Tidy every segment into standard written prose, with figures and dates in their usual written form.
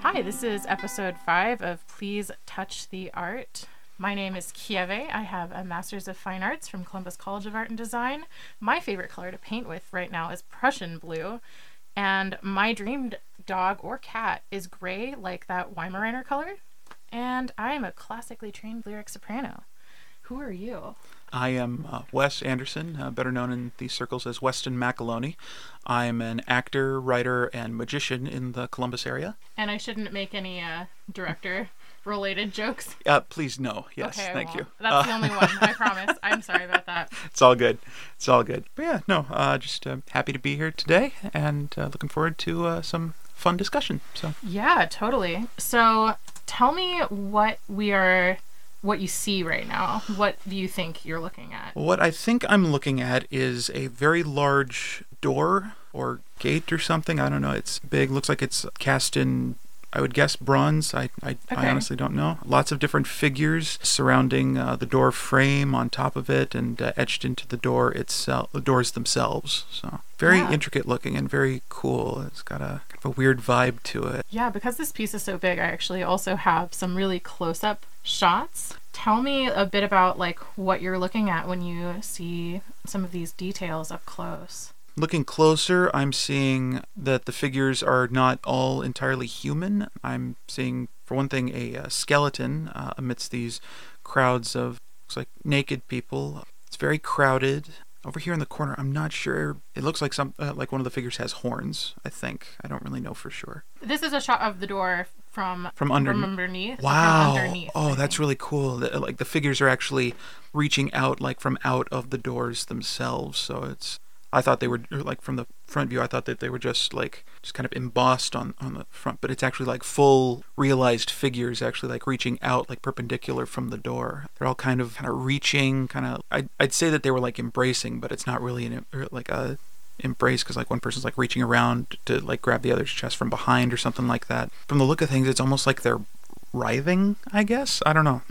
Hi, this is episode 5 of Please Touch the Art. My name is Kieve. I have a Master's of Fine Arts from Columbus College of Art and Design. My favorite color to paint with right now is Prussian blue. And my dream dog or cat is gray, like that Weimaraner color. And I am a classically trained lyric soprano. Who are you? I am Wes Anderson, better known in these circles as Weston McAloney. I'm an actor, writer, and magician in the Columbus area. And I shouldn't make any director-related jokes. Please, no. Yes, okay, thank you. That's the only one, I promise. I'm sorry about that. It's all good. It's all good. But yeah, no, just happy to be here today and looking forward to some fun discussion. So yeah, totally. So tell me what you see right now. What do you think you're looking at? What I think I'm looking at is a very large door or gate or something. I don't know. It's big. Looks like it's cast in, I would guess, bronze. I honestly don't know. Lots of different figures surrounding the door frame on top of it and etched into the door itself, the doors themselves. So very intricate looking and very cool. It's got a kind of a weird vibe to it. Yeah, because this piece is so big, I actually also have some really close-up shots. Tell me a bit about what you're looking at when you see some of these details up close. Looking closer, I'm seeing that the figures are not all entirely human. I'm seeing, for one thing, a skeleton amidst these crowds of, looks like, naked people. It's very crowded. Over here in the corner, I'm not sure. It looks like like one of the figures has horns, I think. I don't really know for sure. This is a shot of the door from underneath. Wow. From underneath, that's really cool. The figures are actually reaching out, from out of the doors themselves. So I thought they were, from the front view, I thought that they were just kind of embossed on the front, but it's actually full realized figures actually reaching out perpendicular from the door. They're all kind of reaching, I'd say that they were embracing, but it's not really a embrace because one person's reaching around to grab the other's chest from behind or something like that. From the look of things, it's almost like they're writhing, I guess. I don't know.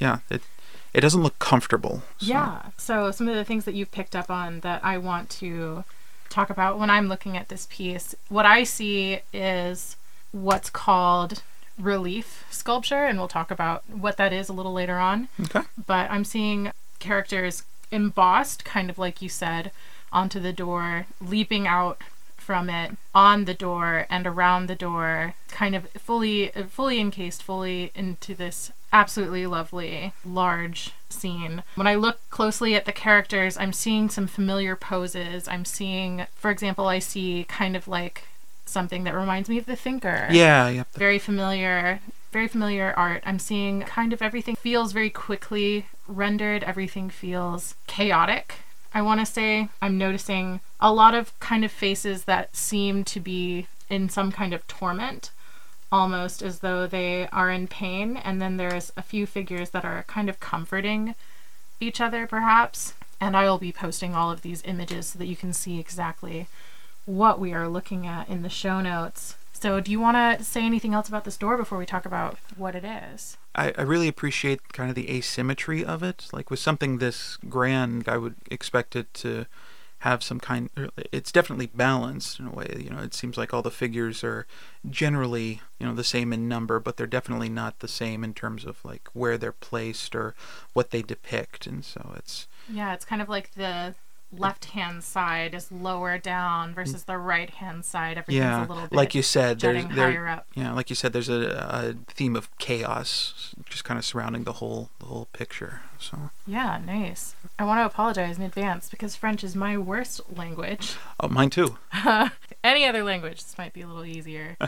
It doesn't look comfortable. So. Yeah. So some of the things that you've picked up on that I want to talk about when I'm looking at this piece, what I see is what's called relief sculpture, and we'll talk about what that is a little later on. Okay. But I'm seeing characters embossed, kind of like you said, onto the door, leaping out from it, on the door and around the door, kind of fully encased, fully into this absolutely lovely, large scene. When I look closely at the characters, I'm seeing some familiar poses. I'm seeing, for example, I see kind of something that reminds me of The Thinker. Yeah. Very familiar art. I'm seeing kind of everything feels very quickly rendered. Everything feels chaotic. I want to say I'm noticing a lot of kind of faces that seem to be in some kind of torment, almost as though they are in pain, and then there's a few figures that are kind of comforting each other, perhaps. And I will be posting all of these images so that you can see exactly what we are looking at in the show notes. So do you want to say anything else about this door before we talk about what it is? I really appreciate kind of the asymmetry of it. With something this grand, I would expect it to have some kind. It's definitely balanced in a way. It seems like all the figures are generally the same in number, but they're definitely not the same in terms of where they're placed or what they depict. And so it's kind of like the left-hand side is lower down versus the right-hand side. Everything's a little bit like you said, higher up. Yeah, like you said, there's a theme of chaos just kind of surrounding the whole picture. So yeah, nice. I want to apologize in advance because French is my worst language. Oh, mine too. Any other language, this might be a little easier.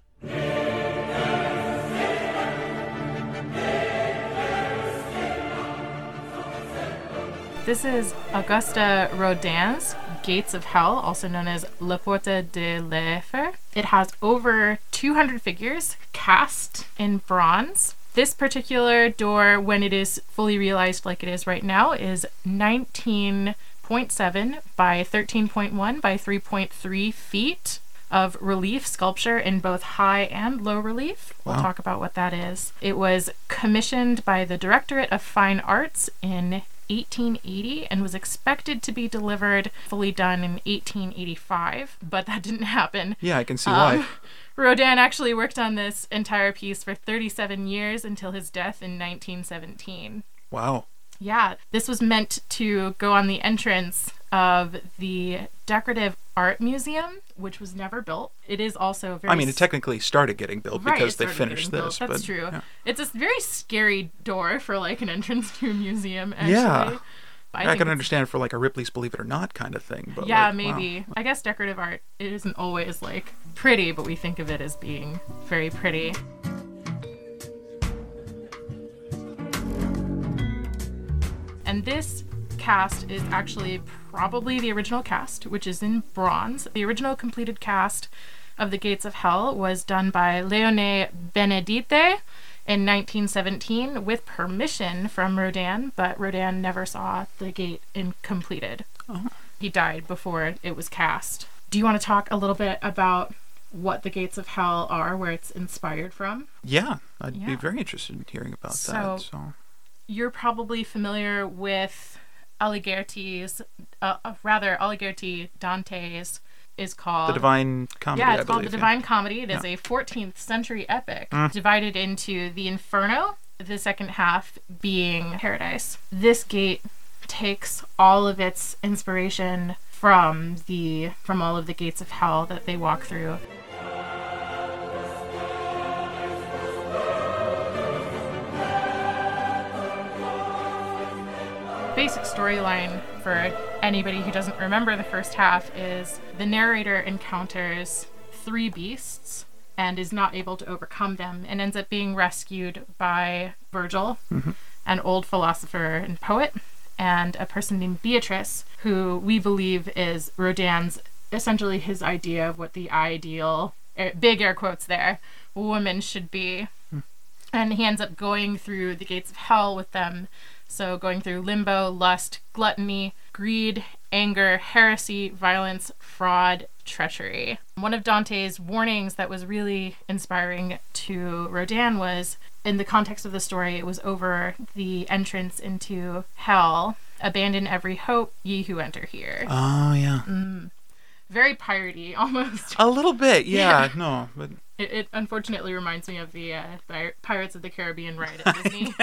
This is Auguste Rodin's Gates of Hell, also known as La Porte de l'Enfer. It has over 200 figures cast in bronze. This particular door, when it is fully realized like it is right now, is 19.7 by 13.1 by 3.3 feet of relief sculpture in both high and low relief. We'll talk about what that is. It was commissioned by the Directorate of Fine Arts in 1880 and was expected to be delivered fully done in 1885, but that didn't happen. Yeah, I can see why. Rodin actually worked on this entire piece for 37 years until his death in 1917. Wow. Yeah, this was meant to go on the entrance of the Decorative Art Museum, which was never built. It is also very... I mean, it technically started getting built because they finished this. That's but, true. Yeah. It's a very scary door for like an entrance to a museum, actually. Yeah. I can it's- understand for like a Ripley's Believe It or Not kind of thing. But Yeah, like, maybe. wow. I guess decorative art, it isn't always like pretty, but we think of it as being very pretty. And this cast is actually probably the original cast, which is in bronze. The original completed cast of The Gates of Hell was done by Leone Benedite in 1917 with permission from Rodin, but Rodin never saw the gate completed. Oh. He died before it was cast. Do you want to talk a little bit about what the Gates of Hell are, where it's inspired from? Yeah, I'd be Yeah. very interested in hearing about So- that. So You're probably familiar with Alighieri's, Alighieri Dante's is called... the Divine Comedy, Yeah, it's I called believe, The Divine Comedy. It is a 14th century epic divided into the Inferno, the second half being Paradise. This gate takes all of its inspiration from all of the gates of hell that they walk through. Basic storyline for anybody who doesn't remember the first half is the narrator encounters 3 beasts and is not able to overcome them and ends up being rescued by Virgil, an old philosopher and poet, and a person named Beatrice, who we believe is Rodin's, essentially his idea of what the ideal, big air quotes there, woman should be. And he ends up going through the gates of hell with them. So going through limbo, lust, gluttony, greed, anger, heresy, violence, fraud, treachery. One of Dante's warnings that was really inspiring to Rodin was, in the context of the story, it was over the entrance into hell. Abandon every hope, ye who enter here. Oh, yeah. Very piratey, almost. A little bit, yeah. No, but It unfortunately reminds me of the Pirates of the Caribbean ride at Disney.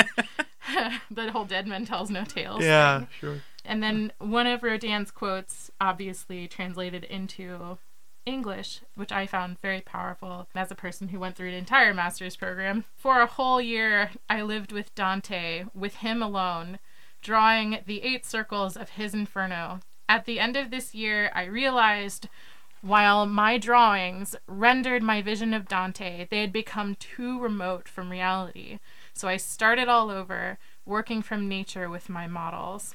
The whole Dead Man Tells No Tales yeah, thing. sure. And then one of Rodin's quotes, obviously translated into English, which I found very powerful as a person who went through an entire master's program. For a whole year, I lived with Dante, with him alone, drawing the 8 circles of his Inferno. At the end of this year, I realized, while my drawings rendered my vision of Dante, they had become too remote from reality. So I started all over, working from nature with my models.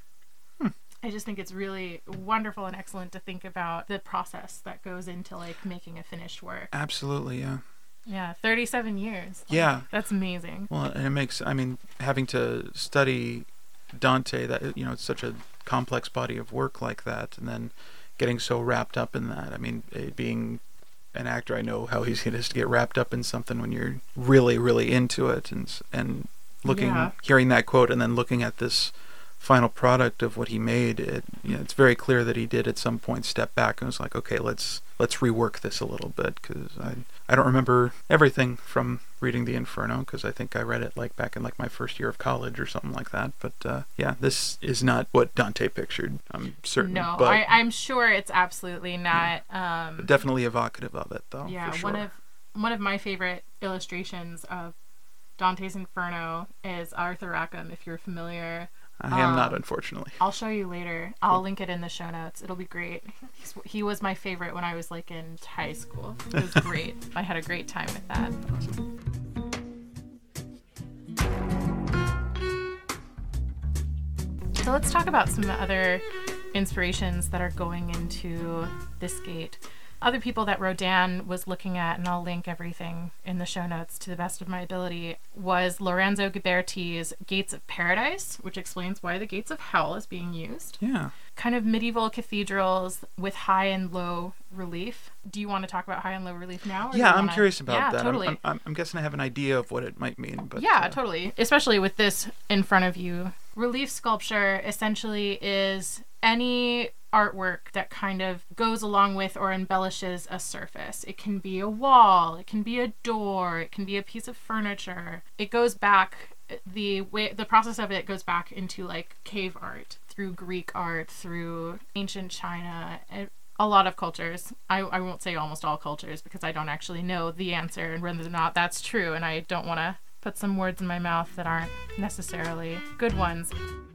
I just think it's really wonderful and excellent to think about the process that goes into like making a finished work. Absolutely, yeah. Yeah, 37 years. Like, Yeah. that's amazing. Well, and it makes, I mean, having to study Dante, that, you know, it's such a complex body of work like that, and then getting so wrapped up in that. I mean, being an actor, I know how easy it is to get wrapped up in something when you're really, really into it, and looking, Yeah. hearing that quote, and then looking at this final product of what he made. It's very clear that he did at some point step back and was like, okay, let's rework this a little bit, because I don't remember everything from reading the Inferno, because I think I read it like back in like my first year of college or something like that. But yeah, this is not what Dante pictured, I'm certain. No, but I'm sure it's absolutely not. definitely evocative of it, though. Yeah, for sure. one of my favorite illustrations of Dante's Inferno is Arthur Rackham, if you're familiar. I am not, unfortunately. I'll show you later. I'll link it in the show notes. It'll be great. He was my favorite when I was like in high school. It was great. I had a great time with that. So let's talk about some other inspirations that are going into this gate. Other people that Rodin was looking at, and I'll link everything in the show notes to the best of my ability, was Lorenzo Ghiberti's Gates of Paradise, which explains why the Gates of Hell is being used. Yeah. Kind of medieval cathedrals with high and low relief. Do you want to talk about high and low relief now? Yeah, I'm curious about that. Totally. I'm guessing I have an idea of what it might mean. But Yeah, totally. Especially with this in front of you. Relief sculpture essentially is any artwork that kind of goes along with or embellishes a surface. It can be a wall, it can be a door, it can be a piece of furniture. It goes back, the process of it goes back into like cave art, through Greek art, through ancient China, a lot of cultures. I won't say almost all cultures because I don't actually know the answer and whether or not that's true, and I don't want to put some words in my mouth that aren't necessarily good ones.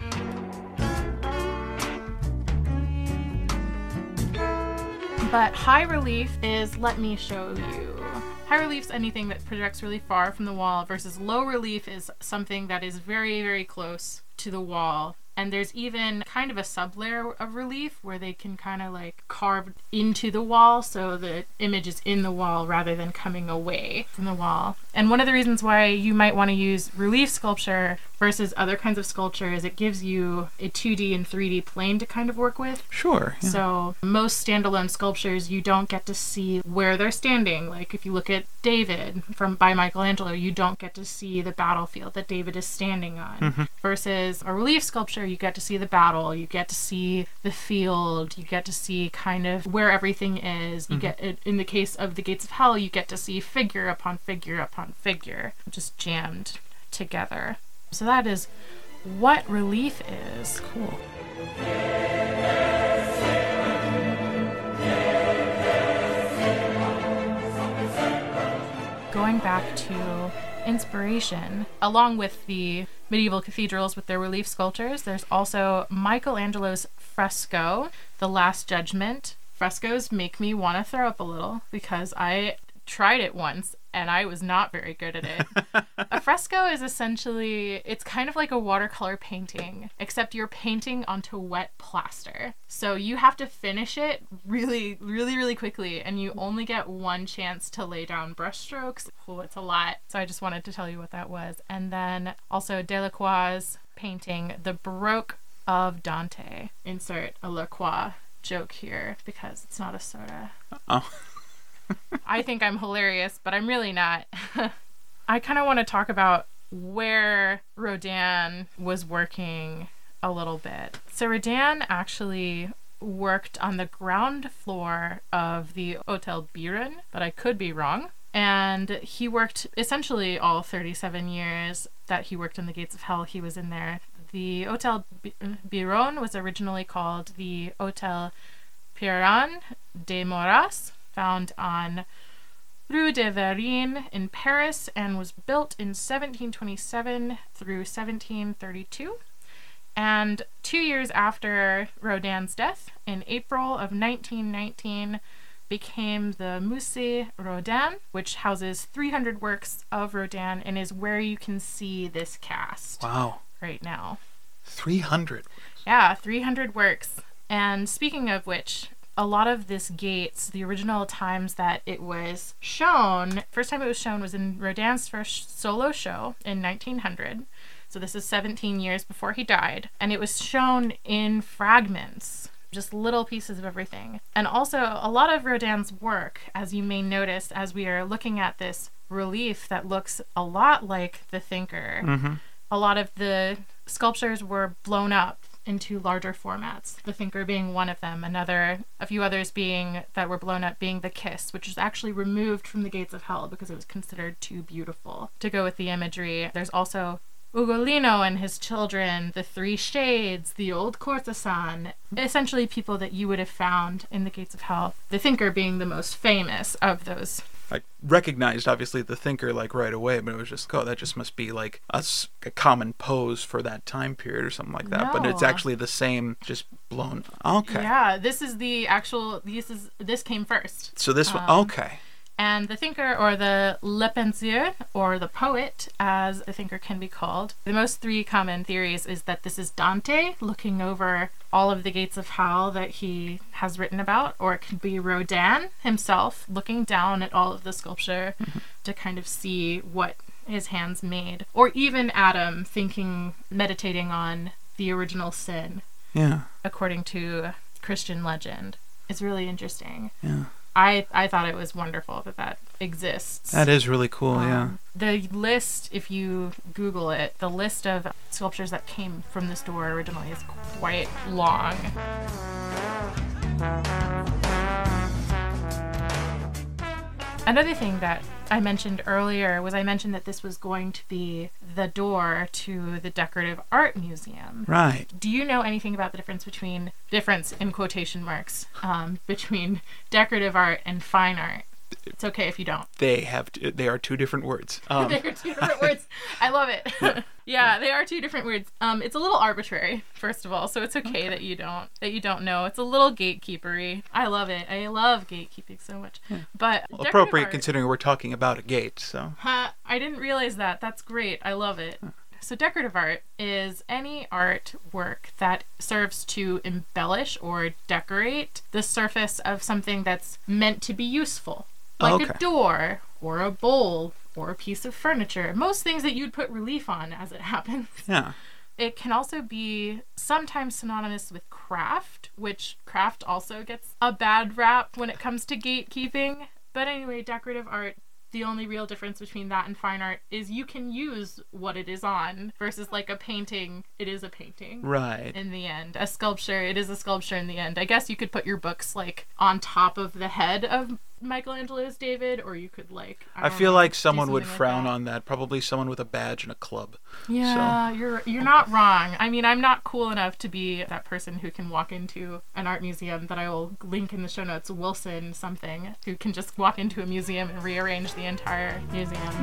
But high relief is, let me show you. High relief is anything that projects really far from the wall, versus low relief is something that is very, very close to the wall. And there's even kind of a sublayer of relief where they can kind of like carve into the wall so the image is in the wall rather than coming away from the wall. And one of the reasons why you might want to use relief sculpture versus other kinds of sculpture is it gives you a 2D and 3D plane to kind of work with. Sure. Yeah. So most standalone sculptures, you don't get to see where they're standing. Like if you look at David by Michelangelo, you don't get to see the battlefield that David is standing on. Mm-hmm. Versus a relief sculpture, you get to see the battle, you get to see the field, you get to see kind of where everything is. You get, in the case of the Gates of Hell, you get to see figure upon figure upon figure, just jammed together. So that is what relief is. Cool. Going back to inspiration, along with the medieval cathedrals with their relief sculptures, there's also Michelangelo's fresco, The Last Judgment. Frescoes make me want to throw up a little because I tried it once and I was not very good at it. A fresco is essentially, it's kind of like a watercolor painting, except you're painting onto wet plaster. So you have to finish it really, really, really quickly, and you only get one chance to lay down brush strokes. Oh, it's a lot. So I just wanted to tell you what that was. And then also Delacroix's painting, The Baroque of Dante. Insert a La Croix joke here because it's not a soda. Oh. I think I'm hilarious, but I'm really not. I kind of want to talk about where Rodin was working a little bit. So Rodin actually worked on the ground floor of the Hotel Biron, but I could be wrong. And he worked essentially all 37 years that he worked in the Gates of Hell. He was in there. The Hotel Biron was originally called the Hotel Pierran des Moras, found on Rue de Varenne in Paris, and was built in 1727 through 1732. And 2 years after Rodin's death, in April of 1919, became the Musée Rodin, which houses 300 works of Rodin and is where you can see this cast. Wow. Right now. 300? Yeah, 300 works. And speaking of which, a lot of this Gates, the original times that it was shown, first time it was shown was in Rodin's first solo show in 1900. So this is 17 years before he died. And it was shown in fragments, just little pieces of everything. And also a lot of Rodin's work, as you may notice as we are looking at this relief that looks a lot like The Thinker, a lot of the sculptures were blown up into larger formats, The Thinker being one of them, a few others being that were blown up being The Kiss, which was actually removed from the Gates of Hell because it was considered too beautiful to go with the imagery. There's also Ugolino and his children, The Three Shades, the Old Courtesan, essentially people that you would have found in the Gates of Hell, The Thinker being the most famous of those. I recognized, obviously, The Thinker, like, right away, but it was just, that just must be, like, a common pose for that time period or something like that. No. But it's actually the same, just blown. Okay. Yeah, this is the actual, this came first. So this one, okay. And The Thinker, or the Le Penseur, or the poet, as The Thinker can be called, the most three common theories is that this is Dante looking over all of the Gates of Hell that he has written about, or it could be Rodin himself looking down at all of the sculpture to kind of see what his hands made, or even Adam meditating on the original sin. Yeah. According to Christian legend. It's really interesting. Yeah. I thought it was wonderful that exists. That is really cool, yeah. The list, if you Google it, the list of sculptures that came from this door originally is quite long. Another thing that I mentioned earlier was I mentioned that this was going to be the door to the Decorative Art Museum. Right. Do you know anything about the difference in quotation marks, between decorative art and fine art? It's okay if you don't. They are two different words. They are two different words. I love it. Yeah, they are two different words. It's a little arbitrary, first of all, so it's okay that you don't know. It's a little gatekeepery. I love it. I love gatekeeping so much. Yeah. But well, appropriate considering we're talking about a gate. So. I didn't realize that. That's great. I love it. So decorative art is any artwork that serves to embellish or decorate the surface of something that's meant to be useful. Like a door, or a bowl, or a piece of furniture. Most things that you'd put relief on, as it happens. Yeah. It can also be sometimes synonymous with craft, which craft also gets a bad rap when it comes to gatekeeping. But anyway, decorative art, the only real difference between that and fine art is you can use what it is on versus like a painting, it is a painting. Right. In the end. A sculpture, it is a sculpture in the end. I guess you could put your books like on top of the head of Michelangelo's David, or you could like I feel like someone would frown on that. Probably someone with a badge and a club. Yeah, so. You're not wrong. I mean, I'm not cool enough to be that person who can walk into an art museum that I will link in the show notes, Wilson something, who can just walk into a museum and rearrange the entire museum.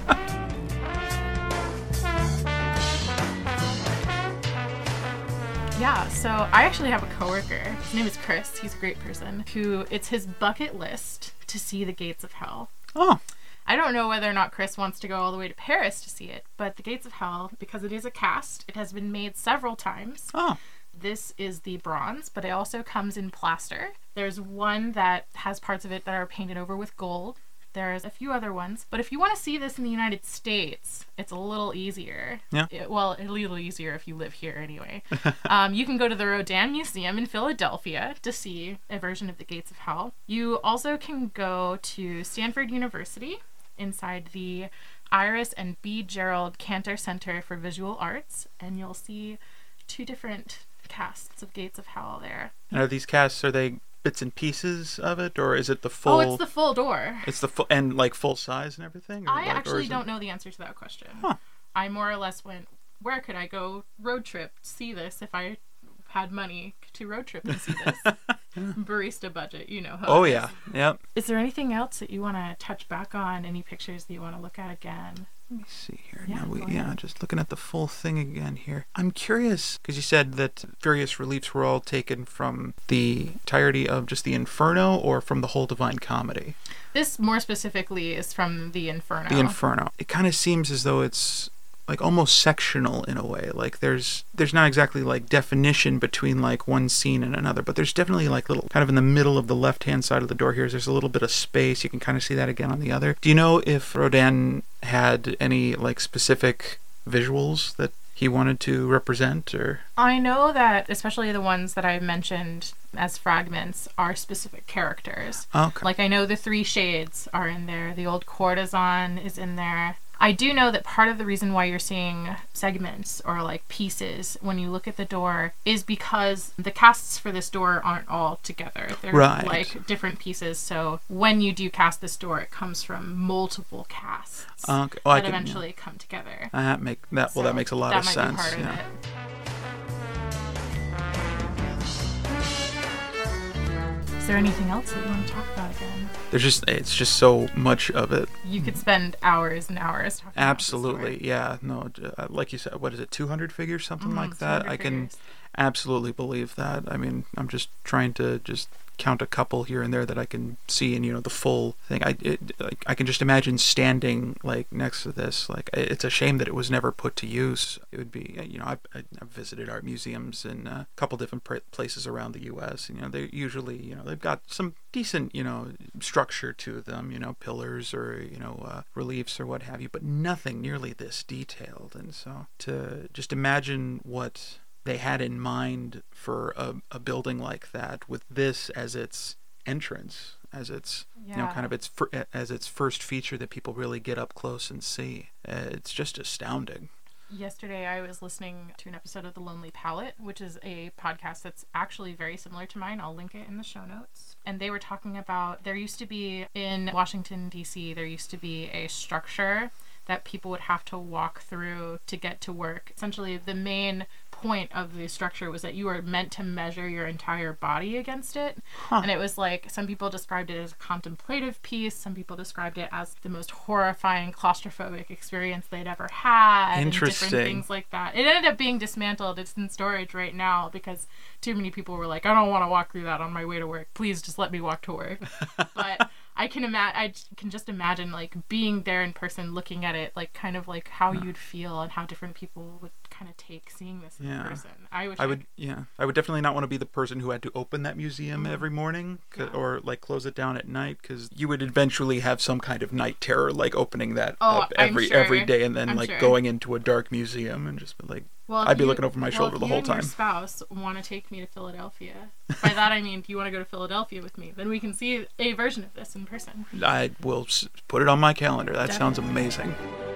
Yeah, so I actually have a coworker. His name is Chris. He's a great person. It's his bucket list to see the Gates of Hell. Oh. I don't know whether or not Chris wants to go all the way to Paris to see it, but the Gates of Hell, because it is a cast, it has been made several times. Oh. This is the bronze, but it also comes in plaster. There's one that has parts of it that are painted over with gold. There's a few other ones. But if you want to see this in the United States, it's a little easier. Yeah. A little easier if you live here anyway. You can go to the Rodin Museum in Philadelphia to see a version of the Gates of Hell. You also can go to Stanford University inside the Iris and B. Gerald Cantor Center for Visual Arts, and you'll see two different casts of Gates of Hell there. And are these casts, are they bits and pieces of it, or is it the full? Oh, it's the full door. It's the full, and like full size and everything? I actually don't know the answer to that question. Huh. I more or less went, where could I go road trip see this if I had money to road trip and see this? Barista budget, you know how Oh yeah, yep. Is there anything else that you want to touch back on? Any pictures that you want to look at again? Let me see here. Yeah, Just looking at the full thing again here. I'm curious, because you said that various reliefs were all taken from the entirety of just the Inferno, or from the whole Divine Comedy? This more specifically is from the Inferno. The Inferno. It kind of seems as though it's like almost sectional in a way. Like there's not exactly like definition between like one scene and another, but there's definitely like little kind of in the middle of the left hand side of the door here, there's a little bit of space. You can kind of see that again on the other. Do you know if Rodin had any like specific visuals that he wanted to represent? Or I know that especially the ones that I mentioned as fragments are specific characters. Okay. Like I know the Three Shades are in there, the old courtesan is in there. I do know that part of the reason why you're seeing segments or like pieces when you look at the door is because the casts for this door aren't all together. They're like different pieces. So when you do cast this door, it comes from multiple casts that eventually come together. That makes a lot of sense. That might be part of it. Is there anything else that you want to talk about again? It's just so much of it. You could spend hours and hours talking Absolutely, about this yeah. No, like you said, what is it, 200 figures, something like that? I can absolutely believe that. I mean, I'm just trying to just count a couple here and there that I can see, and the full thing. I can just imagine standing like next to this. Like, it's a shame that it was never put to use. It would be, I've visited art museums in a couple different places around the U.S. They usually, they've got some decent, structure to them, pillars or reliefs or what have you, but nothing nearly this detailed. And so to just imagine what they had in mind for a building like that, with this as its entrance, as its as its first feature that people really get up close and see. It's just astounding. Yesterday, I was listening to an episode of The Lonely Palette, which is a podcast that's actually very similar to mine. I'll link it in the show notes. And they were talking about, there used to be in Washington, D.C., there used to be a structure that people would have to walk through to get to work. Essentially, the main point of the structure was that you were meant to measure your entire body against it. And it was like, some people described it as a contemplative piece, some people described it as the most horrifying claustrophobic experience they'd ever had. Interesting. And different things like that. It ended up being dismantled. It's in storage right now because too many people were like, I don't want to walk through that on my way to work. Please just let me walk to work. But I can just imagine like being there in person, looking at it, like kind of like how you'd feel and how different people would kind of take seeing this in person. I would definitely not want to be the person who had to open that museum every morning or like close it down at night, because you would eventually have some kind of night terror, like opening that up every day and then going into a dark museum and just be like, I'd be looking over my shoulder the whole time. If you and your spouse want to take me to Philadelphia, by that I mean, do you want to go to Philadelphia with me? Then we can see a version of this in person. I will put it on my calendar. That sounds amazing.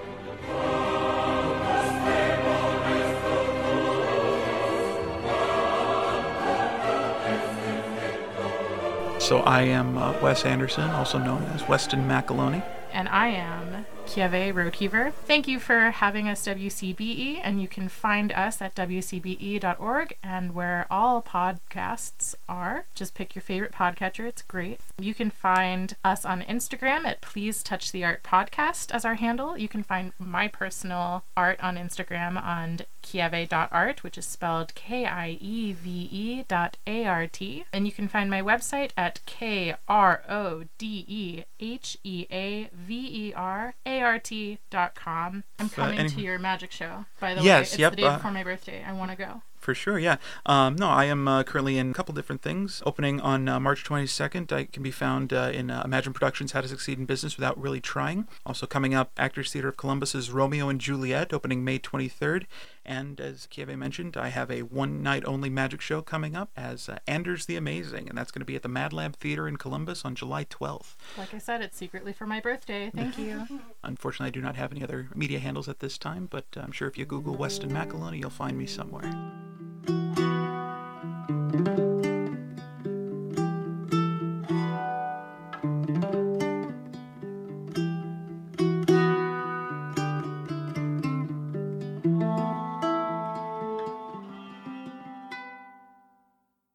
So I am Wes Anderson, also known as Weston McAloney. And I am Kieve Roadheaver. Thank you for having us, WCBE, and you can find us at wcbe.org and where all podcasts are. Just pick your favorite podcatcher. It's great. You can find us on Instagram at Please Touch the Art Podcast as our handle. You can find my personal art on Instagram on kieve.art, which is spelled KIEVE.art. And you can find my website at KRODEHEAVERART.com. I'm coming to your magic show, by the way. It's the day before my birthday. I want to go. For sure, yeah. No, I am currently in a couple different things. Opening on March 22nd, I can be found in Imagine Productions' How to Succeed in Business Without Really Trying. Also coming up, Actors Theatre of Columbus's Romeo and Juliet, opening May 23rd. And as Kieve mentioned, I have a one-night-only magic show coming up as Anders the Amazing, and that's going to be at the Mad Lab Theatre in Columbus on July 12th. Like I said, it's secretly for my birthday. Thank you. Unfortunately, I do not have any other media handles at this time, but I'm sure if you Google Weston McAloney, you'll find me somewhere.